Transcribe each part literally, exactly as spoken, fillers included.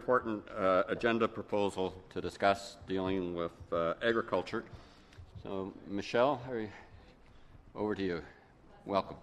important uh, agenda proposal to discuss dealing with uh, agriculture. So, Michelle, are you, over to you. Welcome.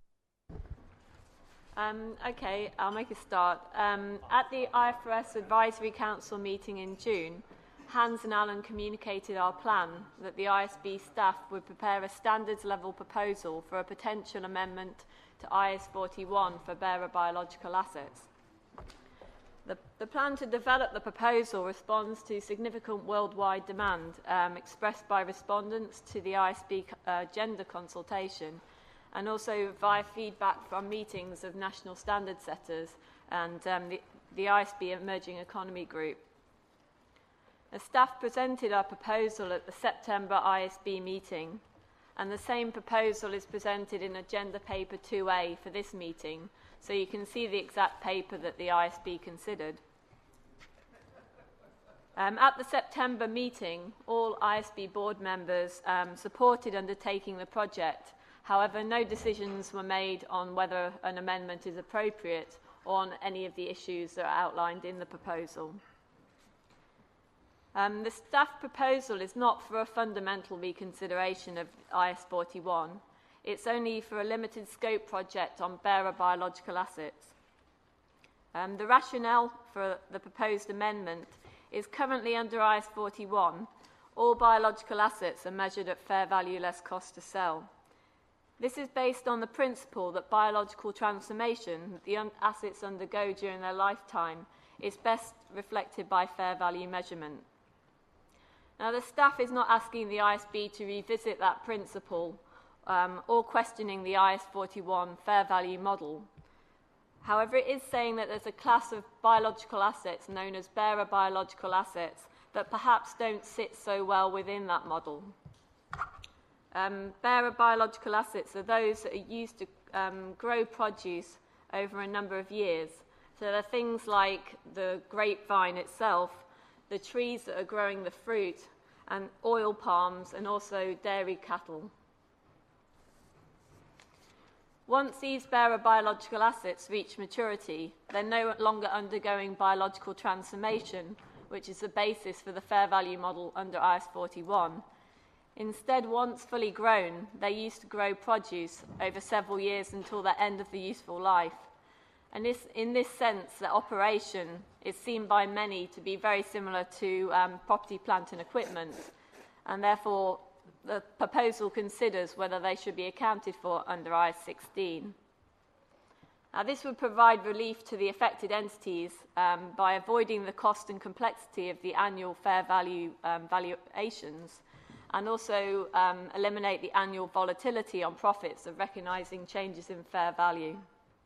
Um, okay, I'll make a start. Um, at the I F R S Advisory Council meeting in June, Hans and Alan communicated our plan that the I S B staff would prepare a standards level proposal for a potential amendment to I S forty-one for bearer biological assets. The, the plan to develop the proposal responds to significant worldwide demand um, expressed by respondents to the I S B uh, gender consultation, and also via feedback from meetings of national standard setters and um, the, the I S B Emerging Economy Group. The staff presented our proposal at the September I S B meeting, and the same proposal is presented in Agenda Paper two A for this meeting, so you can see the exact paper that the I S B considered. Um, at the September meeting, all I S B board members um, supported undertaking the project. However, no decisions were made on whether an amendment is appropriate or on any of the issues that are outlined in the proposal. Um, the staff proposal is not for a fundamental reconsideration of I S forty-one. It's only for a limited scope project on bearer biological assets. Um, the rationale for the proposed amendment is currently under I S forty-one, all biological assets are measured at fair value less cost to sell. This is based on the principle that biological transformation that the un assets undergo during their lifetime is best reflected by fair value measurement. Now, the staff is not asking the I S B to revisit that principle um, or questioning the I S forty-one fair value model. However, it is saying that there's a class of biological assets known as bearer biological assets that perhaps don't sit so well within that model. Um, bearer biological assets are those that are used to um, grow produce over a number of years. So they're things like the grapevine itself, the trees that are growing the fruit, and oil palms, and also dairy cattle. Once these bearer biological assets reach maturity, they're no longer undergoing biological transformation, which is the basis for the fair value model under I S forty-one. Instead, once fully grown, they're used to grow produce over several years until the end of the useful life. And this, in this sense, the operation is seen by many to be very similar to um, property, plant and equipment, and therefore the proposal considers whether they should be accounted for under I S sixteen. Now, this would provide relief to the affected entities um, by avoiding the cost and complexity of the annual fair value um, valuations, and also um, eliminate the annual volatility on profits of recognising changes in fair value.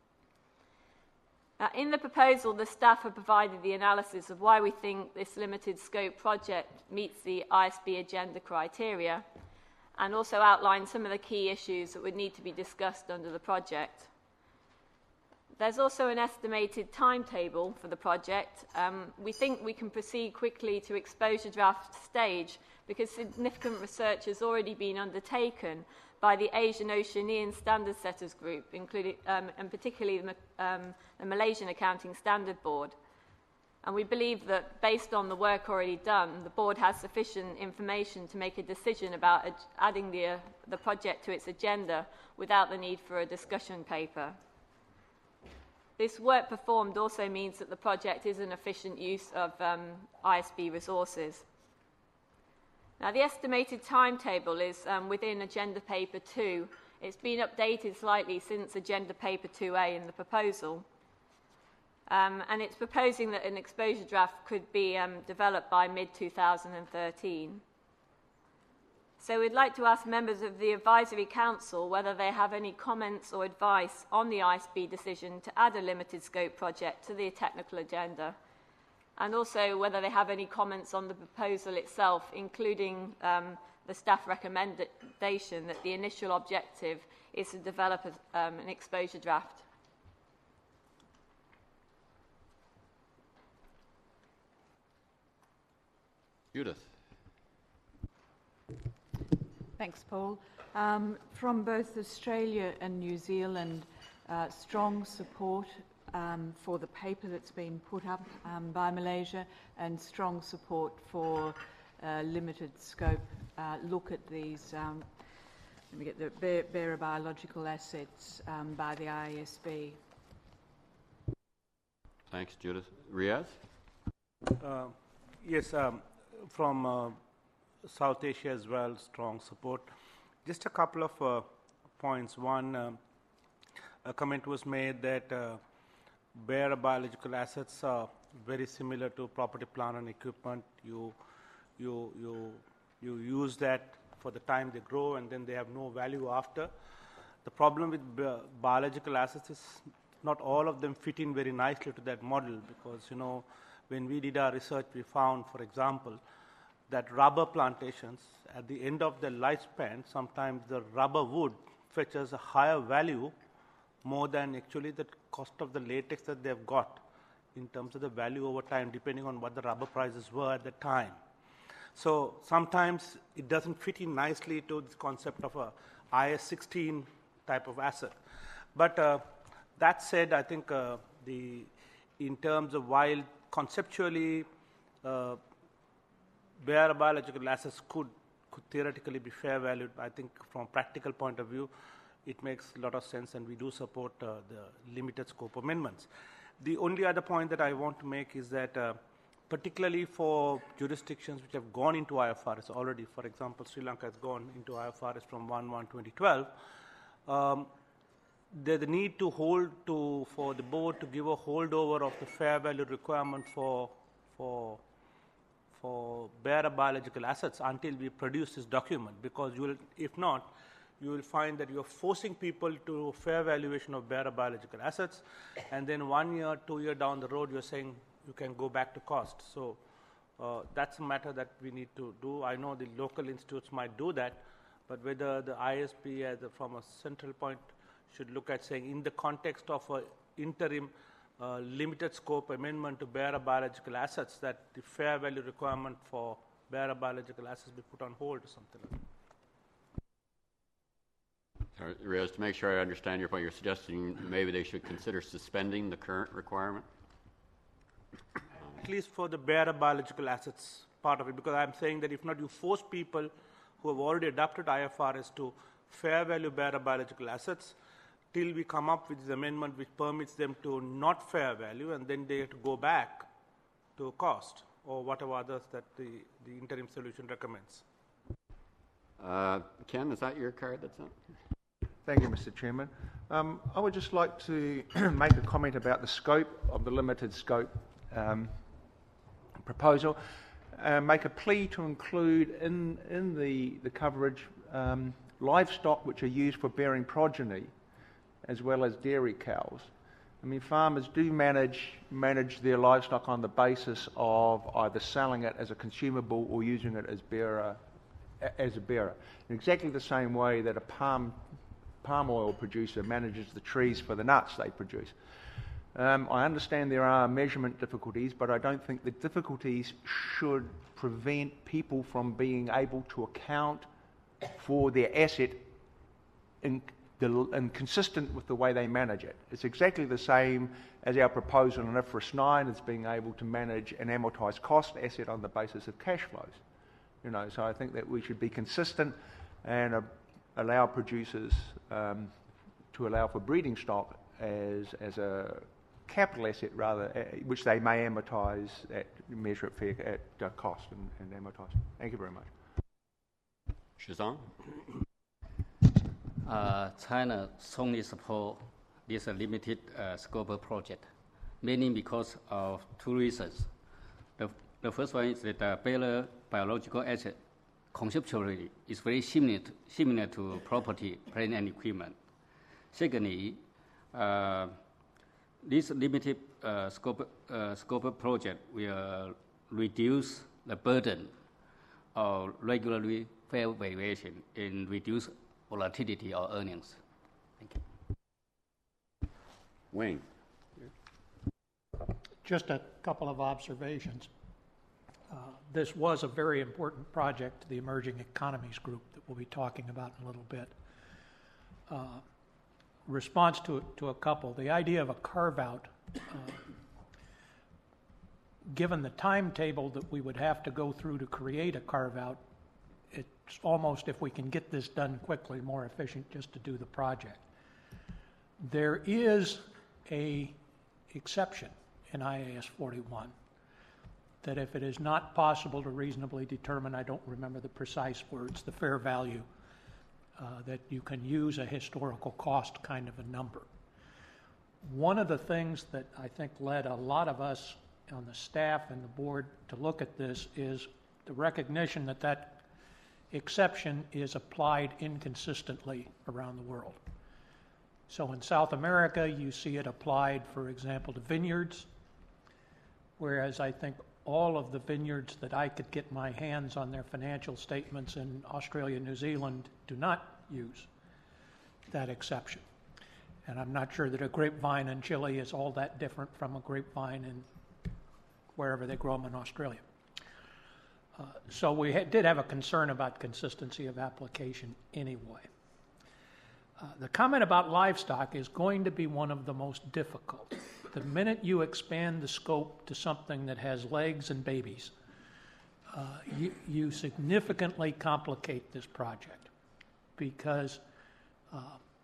Now, in the proposal, the staff have provided the analysis of why we think this limited scope project meets the I S B agenda criteria, and also outlined some of the key issues that would need to be discussed under the project. There's also an estimated timetable for the project. Um, we think we can proceed quickly to exposure draft stage because significant research has already been undertaken by the Asian Oceanian Standard Setters Group, including, um, and particularly the, um, the Malaysian Accounting Standard Board. And we believe that based on the work already done, the board has sufficient information to make a decision about ad adding the, uh, the project to its agenda without the need for a discussion paper. This work performed also means that the project is an efficient use of um, I S B resources. Now, the estimated timetable is um, within Agenda Paper two. It's been updated slightly since Agenda Paper two A in the proposal. Um, and it's proposing that an exposure draft could be um, developed by mid two thousand thirteen. So we'd like to ask members of the Advisory Council whether they have any comments or advice on the I S B decision to add a limited scope project to the technical agenda, and also whether they have any comments on the proposal itself, including um, the staff recommendation that the initial objective is to develop a, um, an exposure draft. Judith. Thanks, Paul. Um, from both Australia and New Zealand, uh, strong support um, for the paper that's been put up um, by Malaysia, and strong support for uh, limited scope uh, look at these, um, let me get the bearer, bearer biological assets um, by the I A S B. Thanks, Judith. Riaz? Uh, yes, um, from uh, South Asia as well, strong support. Just a couple of uh, points. One, um, a comment was made that uh, bearer biological assets are very similar to property, plant, and equipment. You, you, you, you use that for the time they grow, and then they have no value after. The problem with bi biological assets is not all of them fit in very nicely to that model, because, you know, when we did our research, we found, for example, that rubber plantations, at the end of their lifespan, sometimes the rubber wood fetches a higher value more than actually the cost of the latex that they've got in terms of the value over time, depending on what the rubber prices were at the time. So sometimes it doesn't fit in nicely to this concept of a I S sixteen type of asset. But uh, that said, I think uh, the in terms of while conceptually uh, bearer biological assets could, could theoretically be fair valued, I think from a practical point of view, it makes a lot of sense, and we do support uh, the limited scope amendments. The only other point that I want to make is that uh, particularly for jurisdictions which have gone into I F R S already, for example, Sri Lanka has gone into I F R S from one one twenty twelve, um, the, the need to hold to, for the board to give a holdover of the fair value requirement for, for, for bearer biological assets until we produce this document, because you will, if not, you will find that you are forcing people to fair valuation of bearer biological assets, and then one year, two year down the road, you're saying you can go back to cost. So uh, that's a matter that we need to do. I know the local institutes might do that, but whether the I S B as a, from a central point should look at saying in the context of an interim uh, limited scope amendment to bearer biological assets, that the fair value requirement for bearer biological assets be put on hold or something like that. Sorry, Riaz, to make sure I understand your point, you're suggesting maybe they should consider suspending the current requirement? At least for the bearer biological assets part of it, because I'm saying that if not, you force people who have already adopted I F R S to fair value bearer biological assets till we come up with this amendment which permits them to not fair value, and then they have to go back to cost or whatever others that the, the interim solution recommends. Uh, Ken, is that your card that's up? Thank you, Mister Chairman. Um, I would just like to make a comment about the scope of the limited scope um, proposal. Uh, make a plea to include in, in the, the coverage um, livestock which are used for bearing progeny, as well as dairy cows. I mean, farmers do manage, manage their livestock on the basis of either selling it as a consumable or using it as, bearer, as a bearer. In exactly the same way that a palm palm oil producer manages the trees for the nuts they produce. Um, I understand there are measurement difficulties, but I don't think the difficulties should prevent people from being able to account for their asset in, the, in consistent with the way they manage it. It's exactly the same as our proposal in I F R S nine is being able to manage an amortised cost asset on the basis of cash flows. You know, so I think that we should be consistent and uh, allow producers um, to allow for breeding stock as as a capital asset rather, uh, which they may amortise at measure at fair at uh, cost and, and amortise. Thank you very much. Shizong? Uh, China strongly support this uh, limited uh, scope project, mainly because of two reasons. The, the first one is that the bearer biological asset conceptually is very similar to, similar to property, plant, and equipment. Secondly, uh, this limited uh, scope, uh, scope project will reduce the burden of regularly fair valuation and reduce volatility of earnings. Thank you. Wayne? Just a couple of observations. Uh, this was a very important project to the Emerging Economies Group that we'll be talking about in a little bit. Uh, response to, to a couple, the idea of a carve-out Uh, given the timetable that we would have to go through to create a carve-out, it's almost, if we can get this done quickly, more efficient just to do the project. There is a exception in I A S forty-one that if it is not possible to reasonably determine, I don't remember the precise words, the fair value, uh, that you can use a historical cost kind of a number. One of the things that I think led a lot of us on the staff and the board to look at this is the recognition that that exception is applied inconsistently around the world. So in South America, you see it applied, for example, to vineyards, whereas I think all of the vineyards that I could get my hands on their financial statements in Australia and New Zealand do not use that exception. And I'm not sure that a grapevine in Chile is all that different from a grapevine in wherever they grow them in Australia. Uh, so we ha- did have a concern about consistency of application anyway. Uh, the comment about livestock is going to be one of the most difficult. The minute you expand the scope to something that has legs and babies, uh, you, you significantly complicate this project because uh,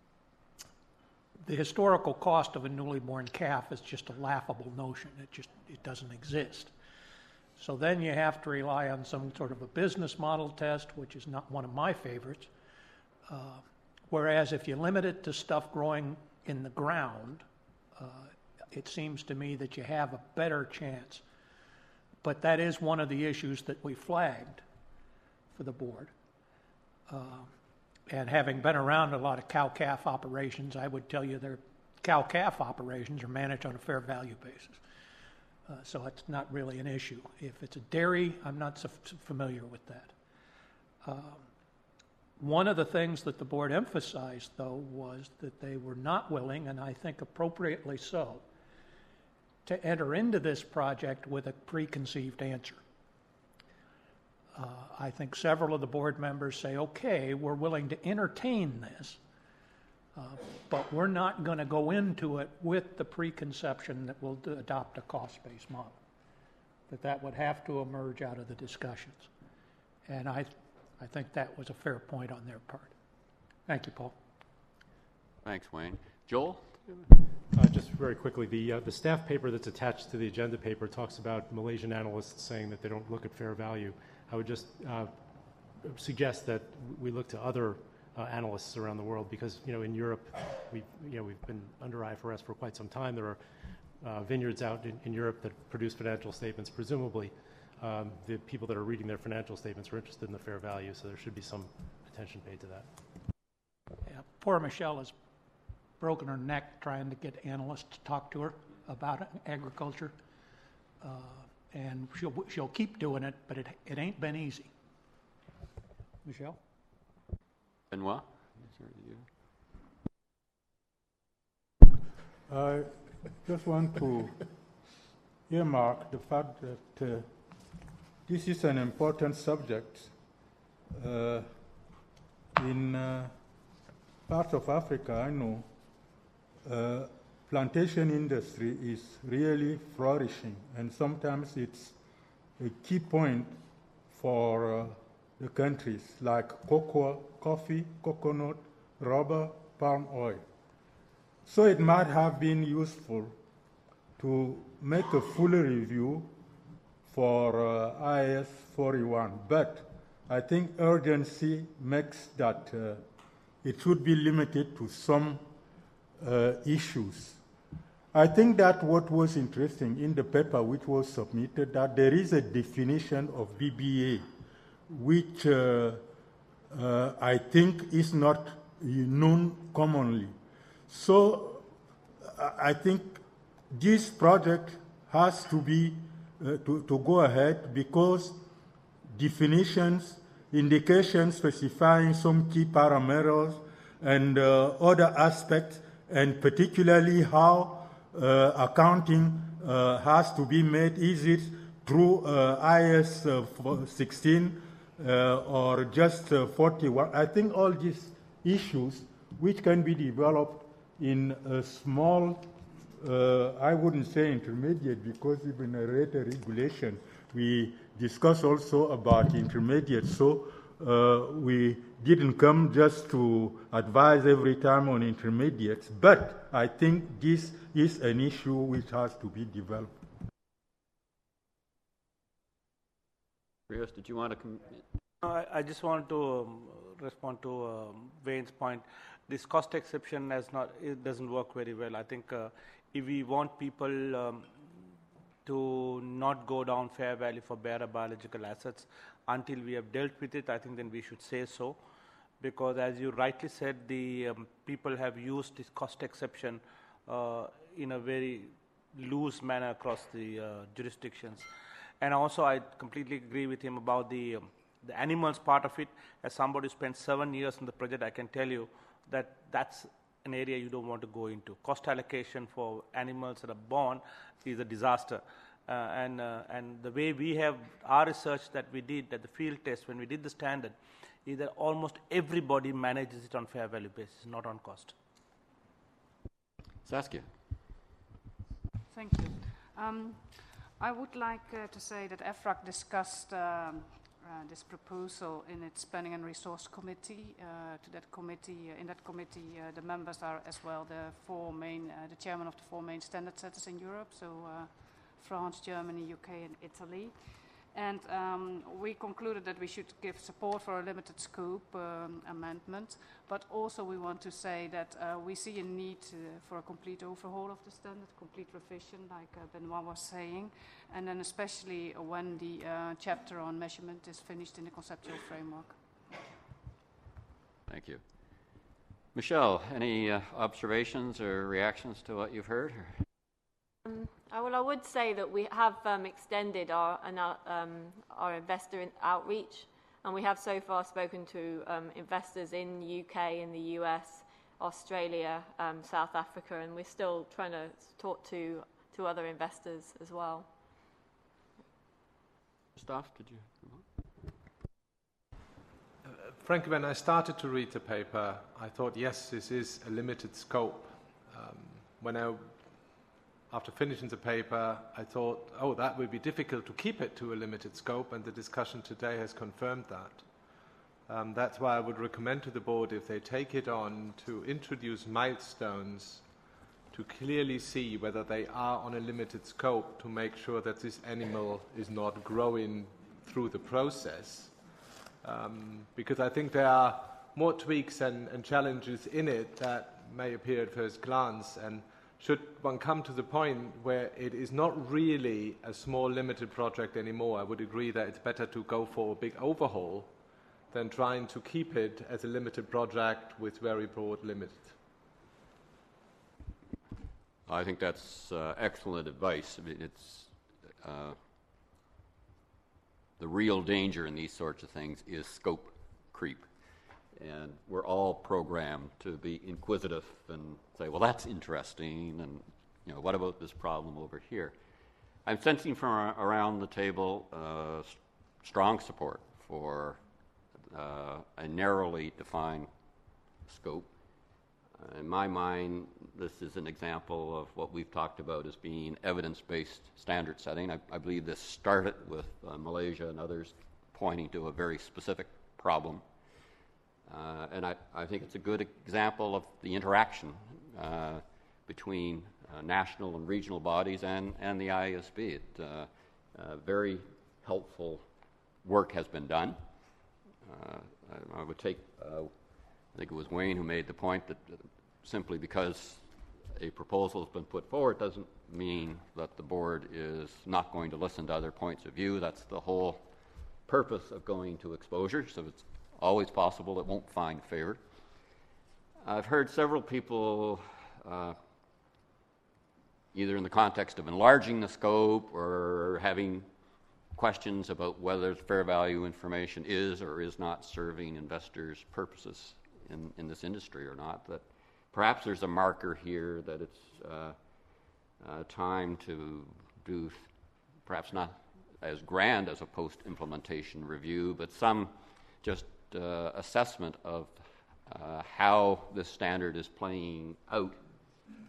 the historical cost of a newly born calf is just a laughable notion. It just it doesn't exist. So then you have to rely on some sort of a business model test, which is not one of my favorites. Uh, whereas if you limit it to stuff growing in the ground, uh, it seems to me that you have a better chance. But that is one of the issues that we flagged for the board. Uh, and having been around a lot of cow-calf operations, I would tell you their cow-calf operations are managed on a fair value basis. Uh, so it's not really an issue. If it's a dairy, I'm not so f- familiar with that. Um, one of the things that the board emphasized, though, was that they were not willing, and I think appropriately so, to enter into this project with a preconceived answer. Uh, I think several of the board members say, okay, we're willing to entertain this, uh, but we're not going to go into it with the preconception that we'll do, adopt a cost-based model, that that would have to emerge out of the discussions. And I, I think that was a fair point on their part. Thank you, Paul. Thanks, Wayne. Joel? Uh, just very quickly, the uh, the staff paper that's attached to the agenda paper talks about Malaysian analysts saying that they don't look at fair value. I would just uh, suggest that we look to other uh, analysts around the world because, you know, in Europe, we you know we've been under I F R S for quite some time. There are uh, vineyards out in, in Europe that produce financial statements. Presumably, um, the people that are reading their financial statements are interested in the fair value, so there should be some attention paid to that. Yeah, poor Michelle has broken her neck trying to get analysts to talk to her about agriculture. Uh, and she'll she'll keep doing it, but it it ain't been easy. Michelle? Benoit? I just want to earmark the fact that uh, this is an important subject. Uh, in uh, parts of Africa, I know, uh, plantation industry is really flourishing, and sometimes it's a key point for uh, the countries like cocoa, coffee, coconut, rubber, palm oil. So it might have been useful to make a fuller review for uh, I A S forty-one, but I think urgency makes that uh, it should be limited to some uh, issues. I think that what was interesting in the paper which was submitted, that there is a definition of B B A, which uh, uh, I think is not known commonly. So I think this project has to be uh, to, to go ahead because definitions, indications specifying some key parameters and uh, other aspects, and particularly how uh, accounting uh, has to be made. Is it through uh, I A S uh, sixteen uh, or just uh, forty-one? I think all these issues, which can be developed in a small uh, I wouldn't say intermediate because even a rate regulation, we discuss also about intermediate. So uh, we didn't come just to advise every time on intermediates, but I think this is an issue which has to be developed. Rios, did you want to come? I, I just want to um, respond to um, Wayne's point. This cost exception has not, it doesn't work very well. I think uh, if we want people um, to not go down fair value for bearer biological assets until we have dealt with it, I think then we should say so. Because as you rightly said, the um, people have used this cost exception uh, in a very loose manner across the uh, jurisdictions. And also I completely agree with him about the, um, the animals part of it. As somebody who spent seven years in the project, I can tell you that that's an area you don't want to go into. Cost allocation for animals that are born is a disaster. Uh, and, uh, and the way we have our research that we did at the field test when we did the standard is that almost everybody manages it on fair value basis, not on cost. Saskia. Thank you. Um, I would like uh, to say that E F R A C discussed um, uh, this proposal in its Planning and Resource Committee. Uh, to that committee, uh, in that committee, uh, the members are as well the four main, uh, the chairman of the four main standard setters in Europe, so uh, France, Germany, U K, and Italy. And um, we concluded that we should give support for a limited scope um, amendment, but also we want to say that uh, we see a need uh, for a complete overhaul of the standard, complete revision, like uh, Benoit was saying, and then especially when the uh, chapter on measurement is finished in the conceptual framework. Thank you. Michelle, any uh, observations or reactions to what you've heard? Um, Uh, well, I would say that we have um, extended our, um, our investor in outreach, and we have so far spoken to um, investors in the U K, in the U S, Australia, um, South Africa, and we're still trying to talk to, to other investors as well. Christophe, did you? Uh, frankly, when I started to read the paper, I thought, yes, this is a limited scope. Um, when I After finishing the paper, I thought, oh, that will be difficult to keep it to a limited scope, and the discussion today has confirmed that. Um, that's why I would recommend to the board, if they take it on, to introduce milestones to clearly see whether they are on a limited scope, to make sure that this animal is not growing through the process. Um, because I think there are more tweaks and, and challenges in it that may appear at first glance, and should one come to the point where it is not really a small limited project anymore, I would agree that it's better to go for a big overhaul than trying to keep it as a limited project with very broad limits. I think that's uh, excellent advice. I mean, it's uh, the real danger in these sorts of things is scope creep. And we're all programmed to be inquisitive and say, well, that's interesting, and you know, what about this problem over here? I'm sensing from around the table uh, strong support for uh, a narrowly defined scope. Uh, in my mind, this is an example of what we've talked about as being evidence-based standard setting. I, I believe this started with uh, Malaysia and others pointing to a very specific problem. Uh, and I, I think it's a good example of the interaction uh, between uh, national and regional bodies and, and the I A S B. It, uh, uh, very helpful work has been done. Uh, I, I would take, uh, I think it was Wayne who made the point that simply because a proposal has been put forward doesn't mean that the board is not going to listen to other points of view. That's the whole purpose of going to exposure, so it's always possible it won't find favor. I've heard several people, uh, either in the context of enlarging the scope or having questions about whether fair value information is or is not serving investors' purposes in, in this industry or not, that perhaps there's a marker here that it's uh, uh, time to do perhaps not as grand as a post-implementation review, but some just Uh, assessment of uh, how this standard is playing out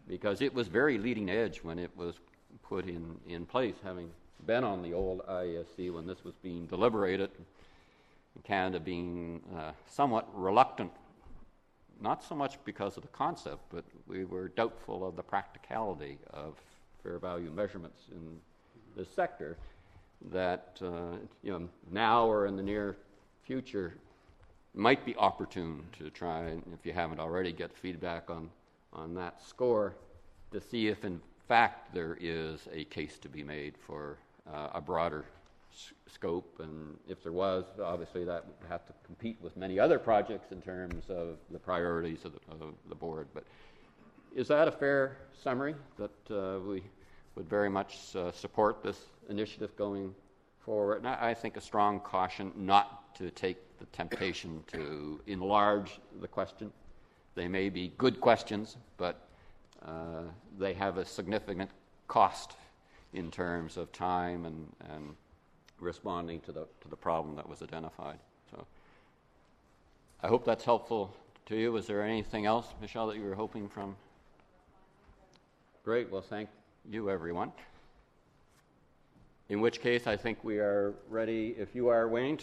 because it was very leading edge when it was put in, in place, having been on the old I E S C when this was being deliberated, Canada being uh, somewhat reluctant, not so much because of the concept, but we were doubtful of the practicality of fair value measurements in this sector, that uh, you know, now or in the near future might be opportune to try, and if you haven't already, get feedback on, on that score to see if in fact there is a case to be made for uh, a broader s- scope, and if there was, obviously that would have to compete with many other projects in terms of the priorities of the, of the board. But is that a fair summary, that uh, we would very much uh, support this initiative going forward? And I, I think a strong caution not to take the temptation to enlarge the question. They may be good questions, but uh, they have a significant cost in terms of time and, and responding to the to the problem that was identified. So I hope that's helpful to you. Was there anything else, Michelle, that you were hoping from? Great. Well, thank you, everyone. In which case, I think we are ready, if you are waiting